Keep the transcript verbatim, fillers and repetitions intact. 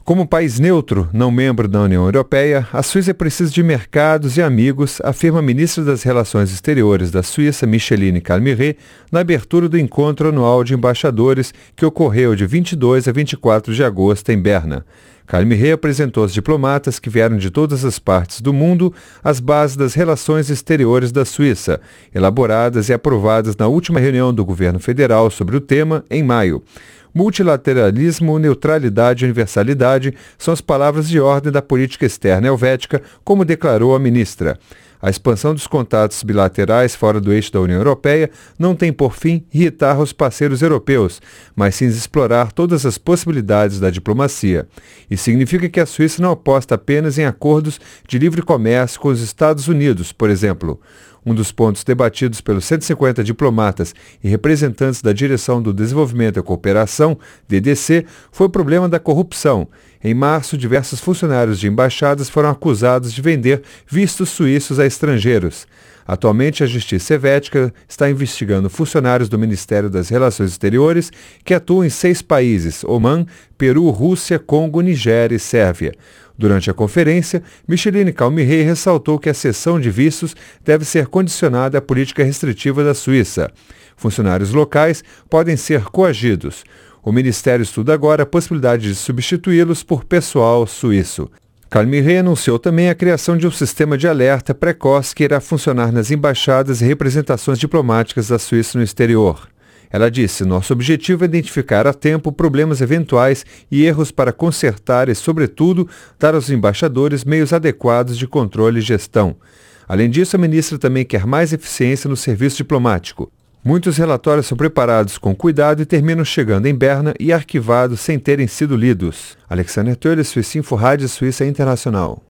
Como país neutro, não membro da União Europeia, a Suíça precisa de mercados e amigos, afirma a ministra das Relações Exteriores da Suíça, Micheline Calmeret, na abertura do encontro anual de embaixadores que ocorreu de vinte e dois a vinte e quatro de agosto em Berna. Calmeret apresentou aos diplomatas que vieram de todas as partes do mundo as bases das relações exteriores da Suíça, elaboradas e aprovadas na última reunião do governo federal sobre o tema, em maio. Multilateralismo, neutralidade e universalidade são as palavras de ordem da política externa helvética, como declarou a ministra. A expansão dos contatos bilaterais fora do eixo da União Europeia não tem por fim irritar os parceiros europeus, mas sim explorar todas as possibilidades da diplomacia. Isso significa que a Suíça não aposta apenas em acordos de livre comércio com os Estados Unidos, por exemplo. Um dos pontos debatidos pelos cento e cinquenta diplomatas e representantes da Direção do Desenvolvimento e Cooperação, D D C, foi o problema da corrupção. Em março, diversos funcionários de embaixadas foram acusados de vender vistos suíços a estrangeiros. Atualmente, a Justiça Helvética está investigando funcionários do Ministério das Relações Exteriores que atuam em seis países: Omã, Peru, Rússia, Congo, Nigéria e Sérvia. Durante a conferência, Micheline Calmeret ressaltou que a cessão de vistos deve ser condicionada à política restritiva da Suíça. Funcionários locais podem ser coagidos. O Ministério estuda agora a possibilidade de substituí-los por pessoal suíço. Calmeret anunciou também a criação de um sistema de alerta precoce que irá funcionar nas embaixadas e representações diplomáticas da Suíça no exterior. Ela disse: nosso objetivo é identificar a tempo problemas eventuais e erros para consertar e, sobretudo, dar aos embaixadores meios adequados de controle e gestão. Além disso, a ministra também quer mais eficiência no serviço diplomático. Muitos relatórios são preparados com cuidado e terminam chegando em Berna e arquivados sem terem sido lidos. Alexander Töller, Suíça Info, Rádio Suíça Internacional.